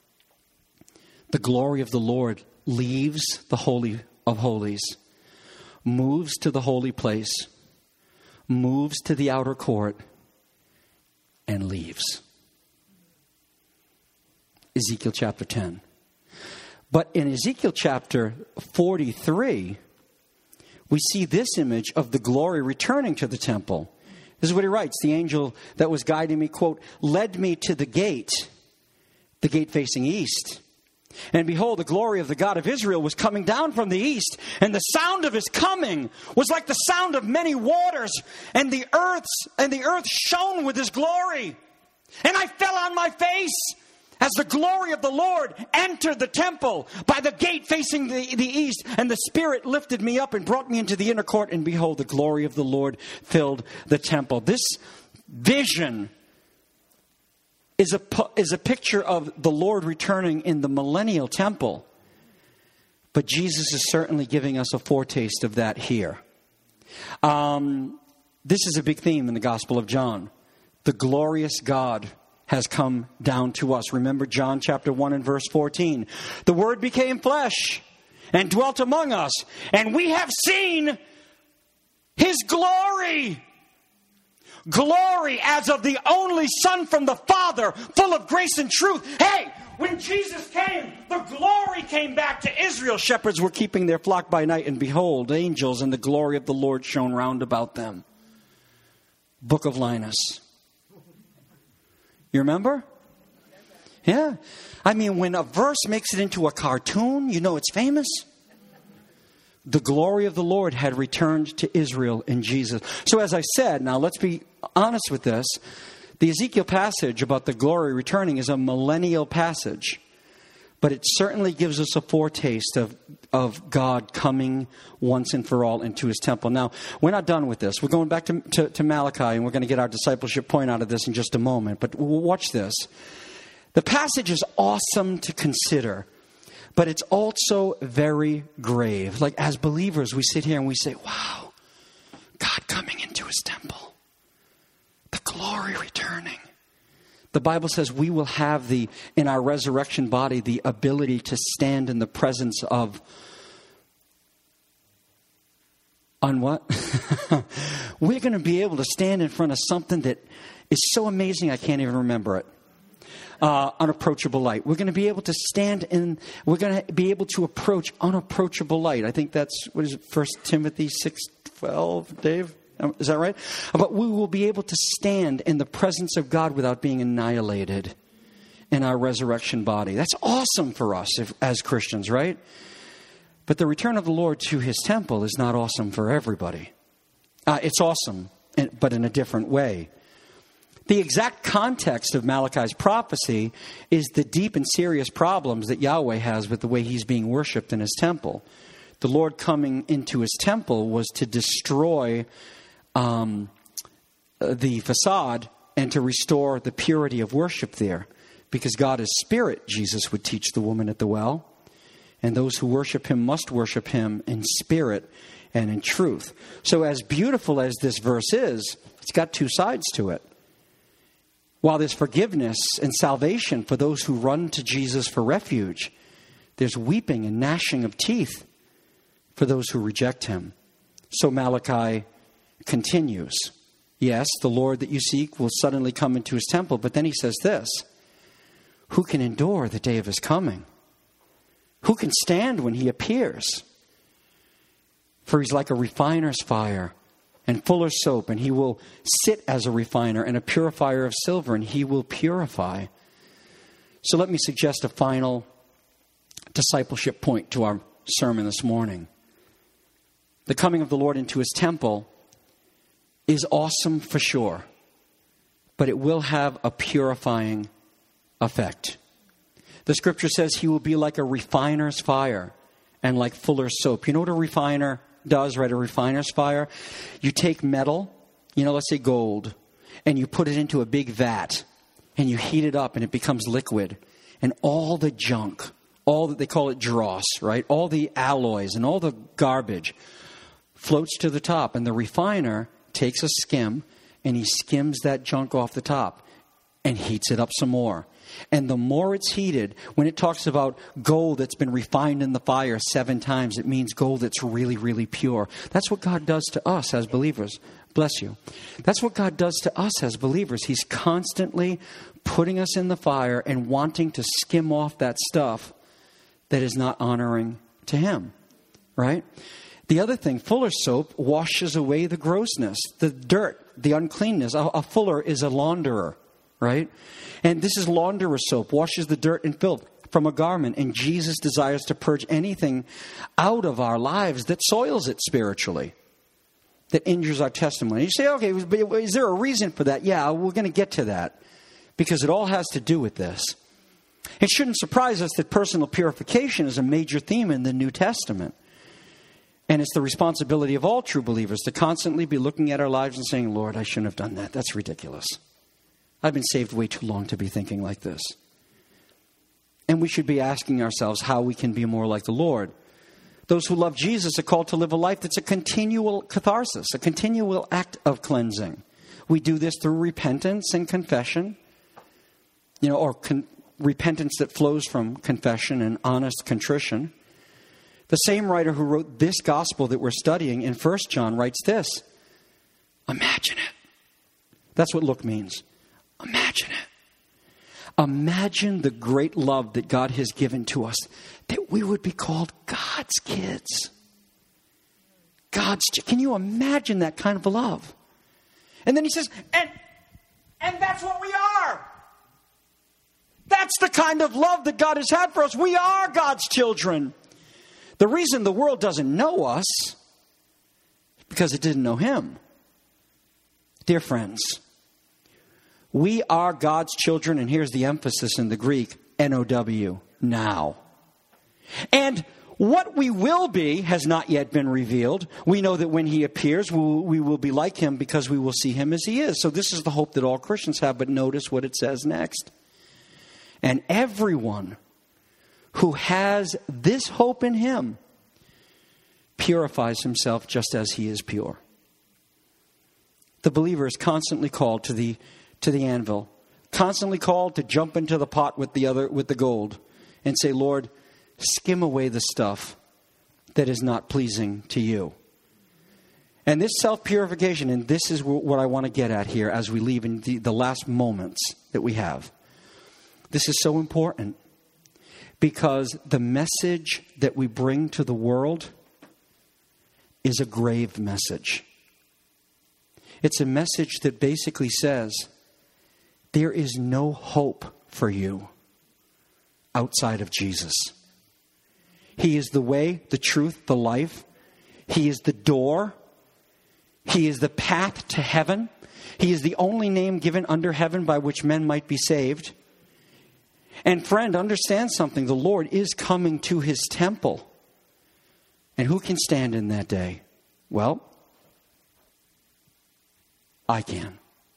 S1: the glory of the Lord leaves the Holy of Holies, moves to the holy place, moves to the outer court, and leaves. Ezekiel chapter ten. But in Ezekiel chapter forty-three, we see this image of the glory returning to the temple. This is what he writes. The angel that was guiding me, quote, led me to the gate, the gate facing east. And behold, the glory of the God of Israel was coming down from the east. And the sound of his coming was like the sound of many waters. And the earth's, and the earth shone with his glory. And I fell on my face as the glory of the Lord entered the temple by the gate facing the, the east. And the Spirit lifted me up and brought me into the inner court. And behold, the glory of the Lord filled the temple. This vision is a, is a picture of the Lord returning in the millennial temple. But Jesus is certainly giving us a foretaste of that here. Um, this is a big theme in the Gospel of John. The glorious God has come down to us. Remember John chapter one and verse fourteen. The Word became flesh and dwelt among us, and we have seen His glory. Glory as of the only Son from the Father, full of grace and truth. Hey, when Jesus came, the glory came back to Israel. Shepherds were keeping their flock by night, and behold, angels and the glory of the Lord shone round about them. Book of Linus. You remember? Yeah. I mean, when a verse makes it into a cartoon, you know it's famous. The glory of the Lord had returned to Israel in Jesus. So as I said, now let's be honest with this. The Ezekiel passage about the glory returning is a millennial passage. But it certainly gives us a foretaste of, of God coming once and for all into His temple. Now, we're not done with this. We're going back to, to, to Malachi, and we're going to get our discipleship point out of this in just a moment. But watch this. The passage is awesome to consider, but it's also very grave. Like, as believers, we sit here and we say, wow, God coming into His temple. The glory returning. The Bible says we will have the, in our resurrection body, the ability to stand in the presence of, on what? We're going to be able to stand in front of something that is so amazing I can't even remember it. Uh, unapproachable light. We're going to be able to stand in, we're going to be able to approach unapproachable light. I think that's, what is it, First Timothy six twelve, Dave? Is that right? But we will be able to stand in the presence of God without being annihilated in our resurrection body. That's awesome for us if, as Christians, right? But the return of the Lord to His temple is not awesome for everybody. Uh, it's awesome, but in a different way. The exact context of Malachi's prophecy is the deep and serious problems that Yahweh has with the way He's being worshipped in His temple. The Lord coming into His temple was to destroy Um, the facade and to restore the purity of worship there. Because God is spirit, Jesus would teach the woman at the well. And those who worship Him must worship Him in spirit and in truth. So as beautiful as this verse is, it's got two sides to it. While there's forgiveness and salvation for those who run to Jesus for refuge, there's weeping and gnashing of teeth for those who reject Him. So Malachi continues. Yes, the Lord that you seek will suddenly come into His temple. But then he says this: who can endure the day of His coming? Who can stand when He appears? For He's like a refiner's fire and fuller's soap, and He will sit as a refiner and a purifier of silver, and He will purify. So let me suggest a final discipleship point to our sermon this morning. The coming of the Lord into His temple is awesome for sure, but it will have a purifying effect. The scripture says He will be like a refiner's fire and like fuller's soap. You know what a refiner does, right? A refiner's fire. You take metal, you know, let's say gold, and you put it into a big vat and you heat it up and it becomes liquid. And all the junk, all that they call it dross, right? All the alloys and all the garbage floats to the top, and the refiner takes a skim, and he skims that junk off the top and heats it up some more. And the more it's heated, when it talks about gold that's been refined in the fire seven times, it means gold that's really, really pure. That's what God does to us as believers. Bless you. That's what God does to us as believers. He's constantly putting us in the fire and wanting to skim off that stuff that is not honoring to Him, right? The other thing, fuller's soap washes away the grossness, the dirt, the uncleanness. A, a fuller is a launderer, right? And this is launderer soap, washes the dirt and filth from a garment. And Jesus desires to purge anything out of our lives that soils it spiritually, that injures our testimony. You say, okay, is there a reason for that? Yeah, we're going to get to that, because it all has to do with this. It shouldn't surprise us that personal purification is a major theme in the New Testament. And it's the responsibility of all true believers to constantly be looking at our lives and saying, Lord, I shouldn't have done that. That's ridiculous. I've been saved way too long to be thinking like this. And we should be asking ourselves how we can be more like the Lord. Those who love Jesus are called to live a life that's a continual catharsis, a continual act of cleansing. We do this through repentance and confession, you know, or con- repentance that flows from confession and honest contrition. The same writer who wrote this gospel that we're studying in First John writes this. Imagine it. That's what look means. Imagine it. Imagine the great love that God has given to us, that we would be called God's kids. God's, can you imagine that kind of love? And then he says, and, and that's what we are. That's the kind of love that God has had for us. We are God's children. The reason the world doesn't know us is because it didn't know him. Dear friends, we are God's children, and here's the emphasis in the Greek, N O W, now. And what we will be has not yet been revealed. We know that when he appears, we will, we will be like him because we will see him as he is. So this is the hope that all Christians have, but notice what it says next. And everyone who has this hope in him purifies himself just as he is pure. The believer is constantly called to the to the anvil, constantly called to jump into the pot with the other with the gold and say, Lord, skim away the stuff that is not pleasing to you. And this self-purification, and this is what I want to get at here as we leave in the, the last moments that we have. This is so important because the message that we bring to the world is a grave message. It's a message that basically says, there is no hope for you outside of Jesus. He is the way, the truth, the life. He is the door. He is the path to heaven. He is the only name given under heaven by which men might be saved. And friend, understand something. The Lord is coming to his temple. And who can stand in that day? Well, I can.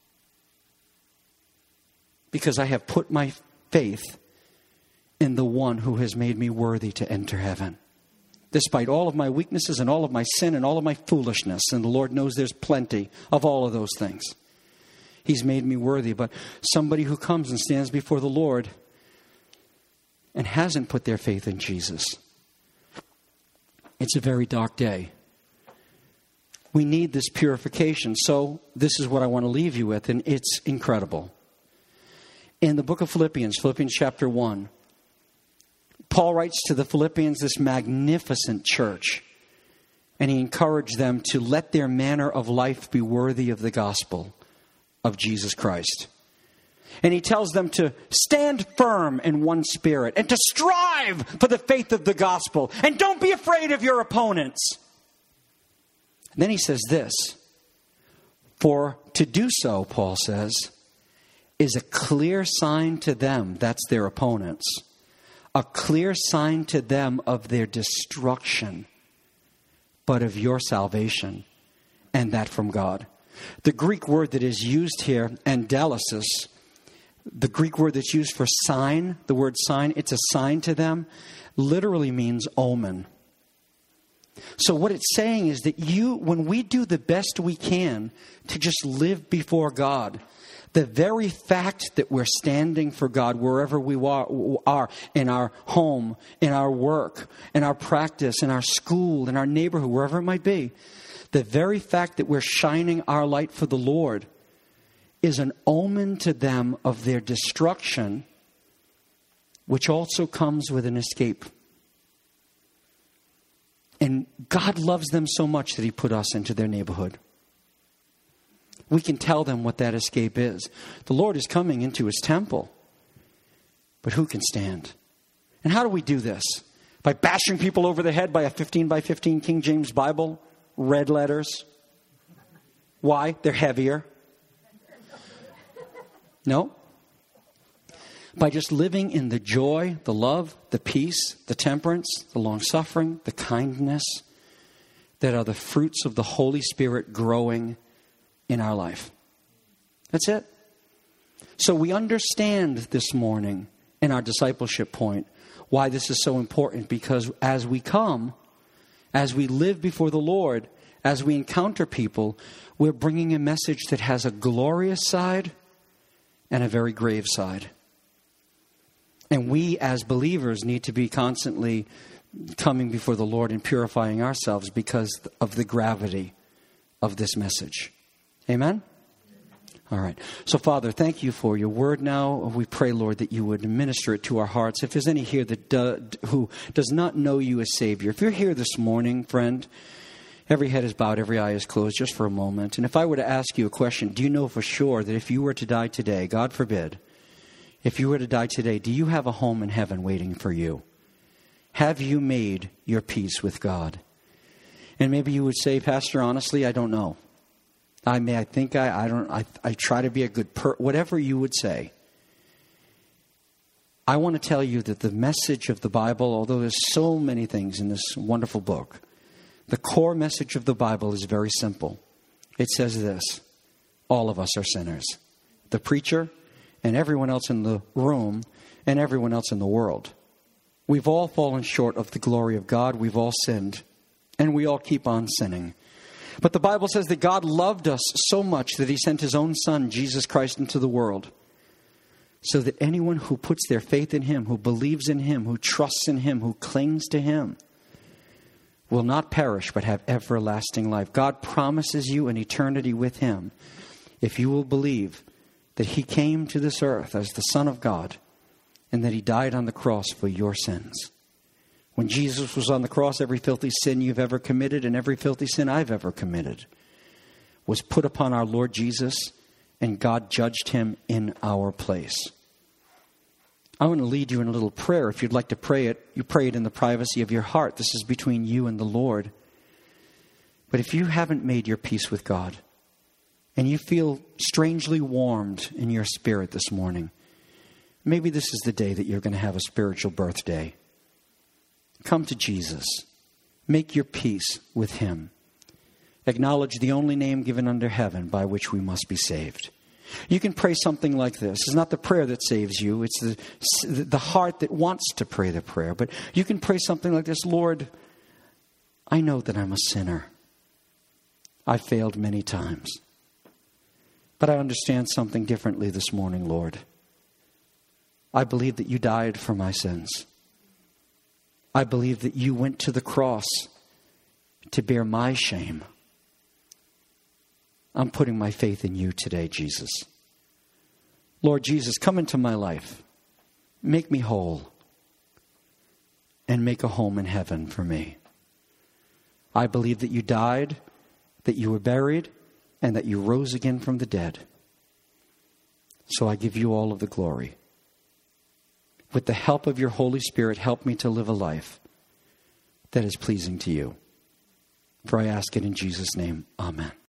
S1: Because I have put my faith in the one who has made me worthy to enter heaven. Despite all of my weaknesses and all of my sin and all of my foolishness. And the Lord knows there's plenty of all of those things. He's made me worthy. But somebody who comes and stands before the Lord and hasn't put their faith in Jesus, it's a very dark day. We need this purification. So this is what I want to leave you with, and it's incredible. In the book of Philippians, Philippians chapter one, Paul writes to the Philippians, this magnificent church, and he encouraged them to let their manner of life be worthy of the gospel of Jesus Christ. And he tells them to stand firm in one spirit and to strive for the faith of the gospel. And don't be afraid of your opponents. And then he says this, for to do so, Paul says, is a clear sign to them, that's their opponents, a clear sign to them of their destruction, but of your salvation, and that from God. The Greek word that is used here, endelesis, the Greek word that's used for sign, the word sign, it's a sign to them, literally means omen. So what it's saying is that you, when we do the best we can to just live before God, the very fact that we're standing for God wherever we are, in our home, in our work, in our practice, in our school, in our neighborhood, wherever it might be, the very fact that we're shining our light for the Lord is an omen to them of their destruction, which also comes with an escape. And God loves them so much that he put us into their neighborhood. We can tell them what that escape is. The Lord is coming into his temple. But who can stand? And how do we do this? By bashing people over the head by a fifteen by fifteen King James Bible? Red letters? Why? They're heavier. No. By just living in the joy, the love, the peace, the temperance, the long-suffering, the kindness that are the fruits of the Holy Spirit growing in our life. That's it. So we understand this morning in our discipleship point why this is so important, because as we come, as we live before the Lord, as we encounter people, we're bringing a message that has a glorious side and a very grave side. And we as believers need to be constantly coming before the Lord and purifying ourselves because of the gravity of this message. Amen? All right. So, Father, thank you for your word now. We pray, Lord, that you would minister it to our hearts. If there's any here that do, who does not know you as Savior, if you're here this morning, friend, every head is bowed, every eye is closed just for a moment. And if I were to ask you a question, do you know for sure that if you were to die today, God forbid, if you were to die today, do you have a home in heaven waiting for you? Have you made your peace with God? And maybe you would say, Pastor, honestly, I don't know. I may, I think I, I don't, I, I try to be a good per, whatever you would say. I want to tell you that the message of the Bible, although there's so many things in this wonderful book, the core message of the Bible is very simple. It says this: all of us are sinners. The preacher and everyone else in the room and everyone else in the world. We've all fallen short of the glory of God. We've all sinned. And we all keep on sinning. But the Bible says that God loved us so much that he sent his own Son, Jesus Christ, into the world, so that anyone who puts their faith in him, who believes in him, who trusts in him, who clings to him, will not perish but have everlasting life. God promises you an eternity with him if you will believe that he came to this earth as the Son of God and that he died on the cross for your sins. When Jesus was on the cross, every filthy sin you've ever committed and every filthy sin I've ever committed was put upon our Lord Jesus, and God judged him in our place. I want to lead you in a little prayer. If you'd like to pray it, you pray it in the privacy of your heart. This is between you and the Lord. But if you haven't made your peace with God and you feel strangely warmed in your spirit this morning, maybe this is the day that you're going to have a spiritual birthday. Come to Jesus. Make your peace with him. Acknowledge the only name given under heaven by which we must be saved. You can pray something like this. It's not the prayer that saves you. It's the, the heart that wants to pray the prayer. But you can pray something like this: Lord, I know that I'm a sinner. I failed many times. But I understand something differently this morning, Lord. I believe that you died for my sins. I believe that you went to the cross to bear my shame. I'm putting my faith in you today, Jesus. Lord Jesus, come into my life. Make me whole. And make a home in heaven for me. I believe that you died, that you were buried, and that you rose again from the dead. So I give you all of the glory. With the help of your Holy Spirit, help me to live a life that is pleasing to you. For I ask it in Jesus' name. Amen.